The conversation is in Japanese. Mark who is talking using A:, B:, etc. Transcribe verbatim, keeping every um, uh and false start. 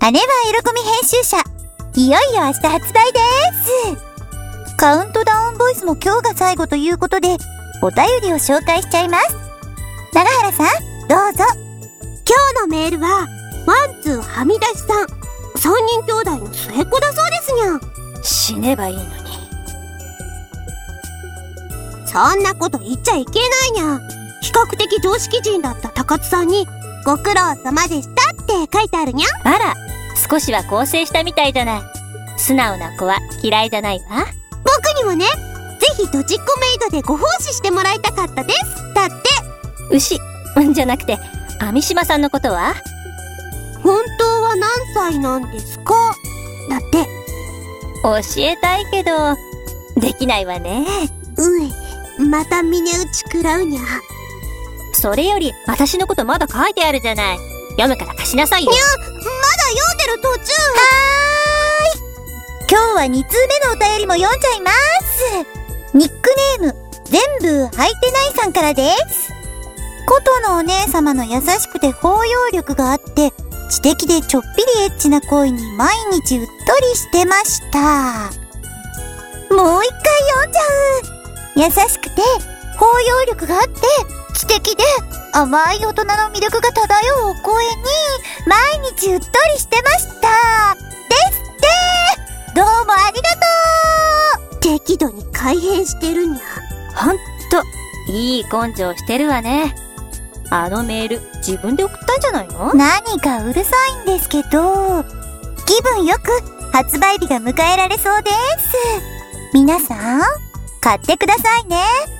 A: 姉はエロコミ編集者。いよいよ明日発売です。カウントダウンボイスも今日が最後ということで、お便りを紹介しちゃいます。永原さん、どうぞ。
B: 今日のメールは、ワンツーはみ出しさん。三人兄弟の末っ子だそうですにゃん。
C: 死ねばいいのに。
B: そんなこと言っちゃいけないにゃ。比較的常識人だった高津さんに、ご苦労様でしたって書いてあるにゃ。
C: あら、少しは更生したみたいじゃない。素直な子は嫌いじゃないわ。
B: 僕にもね、ぜひドジっ子メイドでご奉仕してもらいたかったです。だって。
C: 牛、じゃなくて、網島さんのことは？
B: 本当は何歳なんですか？だって。
C: 教えたいけど、できないわね。
B: うい、また峰打ち食らうにゃ。
C: それより、私のことまだ書いてあるじゃない。読むから貸しなさいよ。
B: にゃ、まだ読んでる途中。
A: はーい。今日はに通目のお便りも読んじゃいます。ニックネーム、全部履いてないさんからです。琴のお姉様の優しくて包容力があって、知的でちょっぴりエッチな声に毎日うっとりしてました。もう一回読んじゃう。優しくて包容力があって、知的で甘い大人の魅力が漂うお声に毎日うっとりしてました。ですって。どうもありがとう。
B: 適度に改変してるにゃ。
C: ほんと、いい根性してるわね。あのメール、自分で送ったんじゃないの？
A: 何かうるさいんですけど、気分よく発売日が迎えられそうです。皆さん、買ってくださいね。